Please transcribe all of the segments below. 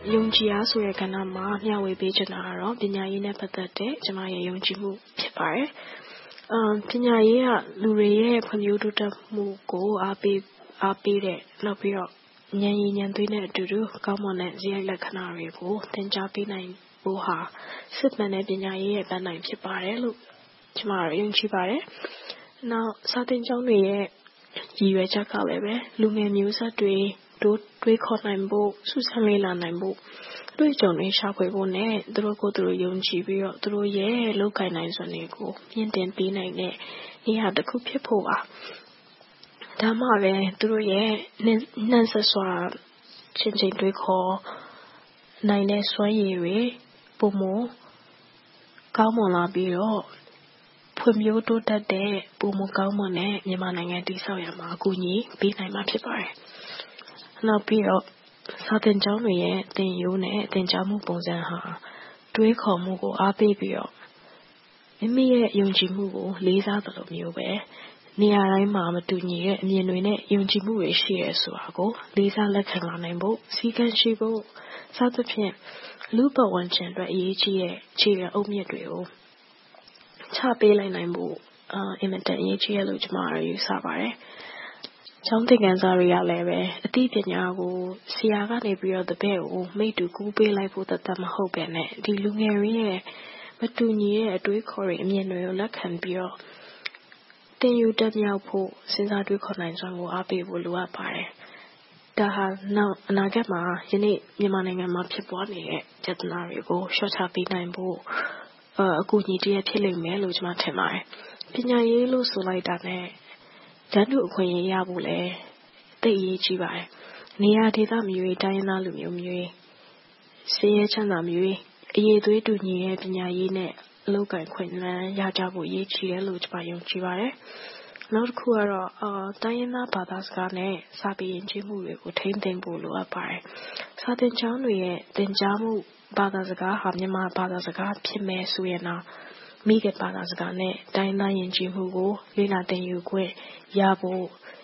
ယုံကြည်အားဆိုတဲ့ကဏ္ဍမှာမျှဝေပေးချင်တာကတော့ပညာရေးနဲ့ပတ်သက်တဲ့ကျမရဲ့ယုံကြည်မှုဖြစ်ပါတယ်။ပညာရေးကလူတွေရဲ့ဖွံ့ဖြိုးတိုးတက်မှုကိုအားပေးတဲ့နောက်ပြီးတော့ဉာဏ်ရည်ဉာဏ်သွေးနဲ့အတူတူကောင်းမွန်တဲ့ဇယိုက်လက္ခဏာတွေကိုသင်ကြားပေးနိုင်ဖို့ဟာစစ်မှန်တဲ့ပညာရေးရဲ့ပန်းတိုင်ဖြစ်ပါတယ်လို့ကျမတို့ယုံကြည်ပါတယ်။နောက်စာသင်ကျောင်းတွေရဲ့ရည်ရွယ်ချက်ကလည်းပဲလူငယ်မျိုးဆက်တွေတွေးခေါ်နိုင်ဖို့စူးစမ်းလေ့လာနိုင်ဖို့တွေ့ကြုံတွေရှာဖွေဖို့နဲ့သူတို့ကိုယ်သူတို့ယုံကြည်ပြီးတော့သူတို့ရဲ့လုပ်ကိုင်နိုင်စွမ်းတွေကိုမြင့်တင်ပေးနိုင်တဲ့နေရာတစ်ခုဖြစ်ဖို့ပါဒါမှပဲသူတို့ရဲ့နှံ့ဆက်စွာချင်းချင်းတွေးခေါ်နိုင်တဲ့စွမ်းရည်တွေပုံမကောင်းမွန်လာပြီးတော့ဖွံ့ဖြိုးတိုးတက်တဲ့ပုံမကောင်းမွန်တဲ့မြန်မာနိုင်ငံတည်ဆောက်ရမှာအကူအညီပေးနိုင်မှာဖြစ်ပါတယ်နောက်ပြီးတော့စာသင်ကျောင်းတွေရဲ့သင်ရိုးနဲ့သင်ကြားမှုပုံစံဟာတွေးခေါ်မှုကိုအားပေးပြီးတော့မိမိရဲ့ယုံကြည်မှုကိုလေးစားသလိုမျိုးပဲနေရာတိုင်းမှာမတူညီတဲ့အမြင်တွေနဲ့ယုံကြည်မှုတွေရှိရဲဆိုတာကိုလေးစားလက်ခံလာနိုင်ဖို့စီကံရှိဖို့စသဖြင့်လူ့ဘဝဝင်ခြင်းအတွက်အရေးကြီးတဲ့ခြေအုပ်မြစ်တွေကိုချပေးလိုက်နိုင်ဖို့အင်မတန်အရေးကြီးရလို့ကျွန်မတို့ယူဆပါတယ်ကျောင်းသင်ခန်းစာတွေကလည်းပဲအသိပညာကိုဆရာကနေပြီးတော့တပည့်ကိုမိတ္တူကူးပေးလိုက်ဖို့တသက်မဟုတ်ပဲနဲ့ဒီလူငယ်တွေရဲ့မတူညီတဲ့အတွေးခေါ်တွေအမြင်တွေကိုလက်ခံပြီးတော့သင်ယူတက်မြောက်ဖို့စဉ်းစားတွေးခေါ်နိုင်စွမ်းကိုအားပေးဖို့လိုအပ်ပါတယ်။ဒါဟာနောက်အနာဂတ်မှာယနေ့မြန်မာနိုင်ငံမှာဖြစ်ပွားနေတဲ့ပြဿနာတွေကိုရှင်းချပေးနိုင်ဖို့အကူအညီတည်းဖြစ်လိမ့်မယ်လို့ကျွန်မထင်ပါတယ်။ပညာရေးလို့ဆိုလိုက်တာနဲ့တန်းတူအခွင့်အရေးရဖို့လည်းသိအရေးကြီးပါတယ်။နေရာဒေသမျိုးတိုင်းရင်းသားလူမျိုးမျိုးစည်ရဲချမ်းသာမျိုးအရေးသွေးတူညီတဲ့ပညာရေးနဲ့အလုပ်ကိုင်ခွင့်လန်းရကြဖို့အရေးကြီးတယ်လို့ကျွန်မယုံကြည်ပါတယ်။နောက်တစ်ခုကတော့တိုင်းရင်းသားဘာသာစကားနဲ့စာပေယဉ်ကျေးမှုတွေကိုထိန်းသိမ်းဖို့လိုအပ်ပါတယ်။စာသင်ကျောင်းတွေရဲ့သင်ကြားမှုဘာသာစကားဟာမြန်မာဘာသာစကားဖြစ်မယ်ဆိုရင်တော့မိခင်ဘာသာစကားနဲ့တိုင်းသားယဉ်ကျေးမှုကိုလေ့လာသင်ယူခွင့်ရဖို့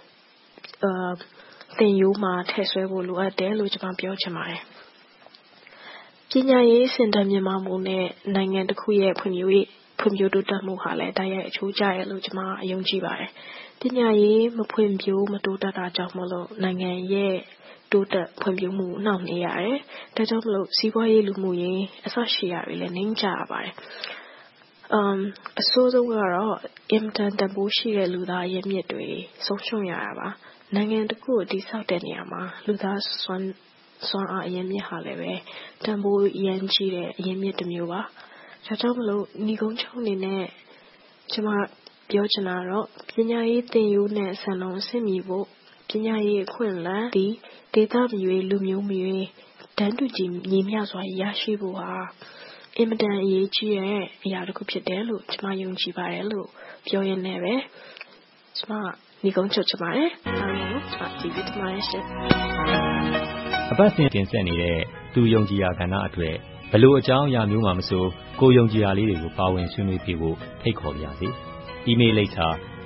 သင်ယူမှာထည့်ဆွဲဖို့လိုအပ်တယ်လို့ကျွန်မပြောချင်ပါတယ်။ပညာရေးစင်တန်းမြင့်မားမှုနဲ့နိုင်ငံတစ်ခုရဲ့ဖွံ့ဖြိုးတိုးတက်မှုဟာလည်းတိုက်ရိုက်အချိုးကျရလို့ကျွန်မယုံကြည်ပါတယ်။ပညာရေးမဖွံ့ဖြိုးမတိုးတက်တာကြောင့်မလို့နိုင်ငံရဲ့တိုးတက်ဖွံ့ဖြိုးမှုနှောင့်နှေးရတယ်။ဒါကြောင့်မလို့စီးပွားရေးလူမှုရေးအစရှိရာတွေလည်းနှိမ့်ကျရပါတယ်။အဆိုးဆုံးကတော့အင်မတန်တန်ဖိုးရှိတဲ့လူသားရင်းမြစ်တွေဆုံးရှုံးရတာပါ။နိုင်ငံတစ်ခုကိုတည်ဆောက်တဲ့နေရာမှာလူသားစွမ်းအားအရင်းမြစ်ဟာလည်းပဲတန်ဖိုးရမ်းကြီးတဲ့အရင်းမြစ်တစ်မျိုးပါ။ဒါကြောင့်မလို့ညီကုန်းချုံအနေနဲ့ကျွန်မပြောချင်တာတော့ပညာရေးသင်ယူနဲ့ဆန်လုံးအဆင့်မီဖို့ပညာရေးအခွင့်အလမ်းဒီဒေသမျိုးလူမျိုးမျိုးတန်းတူညီမျှစွာရရှိဖို့ဟာအင်မတန်အရေးကြီးတဲ့အရာတစ်ခုဖြစ်တယ်လို့ကျွန်မယုံကြည်ပါတယ်လို့ပြောရင်းနဲ့ပဲကျွန်မညီကုန်းချုပ်ချင်ပါတယ်အားလုံးကိုကျွန်မကျေးဇူးတင်ပါတယ်ရှင်အပတ်စဉ်တင်ဆက်နေတဲ့သူယုံကြည်ရာကဏ္ဍအတွက်ဘလို့အကြောင်းအရာမျိုးမှမဆိုကိုယုံကြည်ရာလေးတွေကိုပါဝင်ဆွေးနွေးပြဖို့ဖိတ်ခေါ်ပါရစေ။ email လိပ်စာ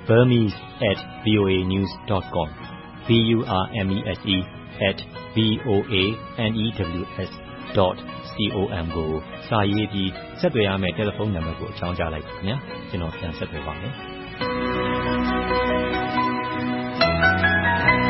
burmese@voanews.com burmese@voanews.com ကိုစာရေးပြီးဆက်သွယ်ရမယ့်တယ်လီဖုန်းနံပါတ်ကိုအကြောင်းကြားလိုက်ပါခင်ဗျာ။ကျွန်တော်ပြန်ဆက်သွယ်ပါမယ်။